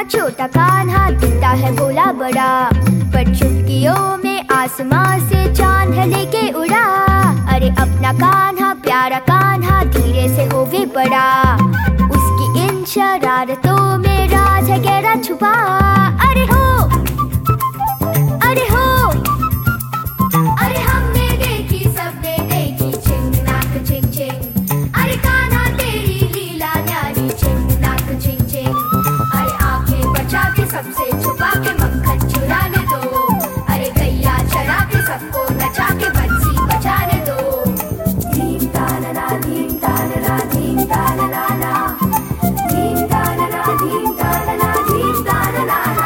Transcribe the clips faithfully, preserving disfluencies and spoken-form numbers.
छोटा कान्हा दिखता है भोला बड़ा, पर चुटकियों में आसमां से चांद लेके उड़ा। अरे अपना कान्हा प्यारा कान्हा धीरे से होवे बड़ा, उसकी इन शरारतों में राज है गहरा छुपा। अरे हो अरे हो अरे हमने देखी सबने देखी चिंग नाक चिंग चिंग। अरे कान्हा तेरी लीला न्यारी चिंग नाक चिंग चिंग। अरे आंखें बचा के सबसे छुपा के मक्खन चुराने दो। अरे गैया चरा के सबको नचा के बंसी बजाने दो। धीम तानना धीम तानना धीम तानना ना, धीम तानना धीम तानना धीम तानना ना।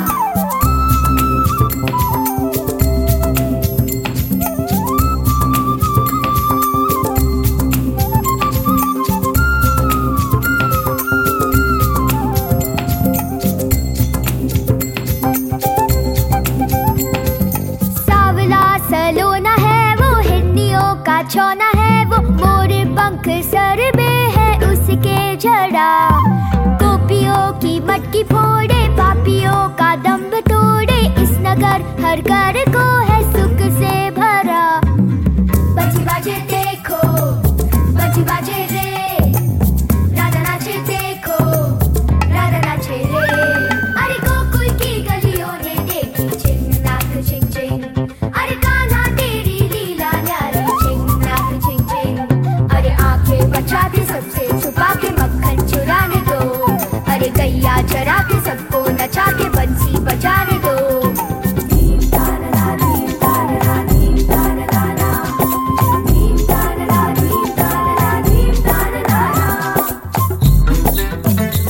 सलोना है वो हिरनियों का छौना है वो, मोर पंख सर में है उसके जड़ा। गोपियों की मटकी फोड़े पापियों का दम्भ तोड़े, इस नगर हर घर को है सुख से भरा। बजी बाजे देखो बजी बाजे रे, राधा नाचे देखो राधा नाचे रे। अरे गोकुल की गलियों ने देखी चिंग नाक चिंग चिंग। अरे कान्हा तेरी लीला न्यारी चिंग नाक चिंग चिंग। अरे आंखें बचा के सबसे छुपा के मक्खन चुराने दो। अरे गैया चरा के सबको नचा के बंसी बजाने दो। धीम तानना धीम तानना धीम तानना ना, धीम तानना धीम तानना धीम तानना ना।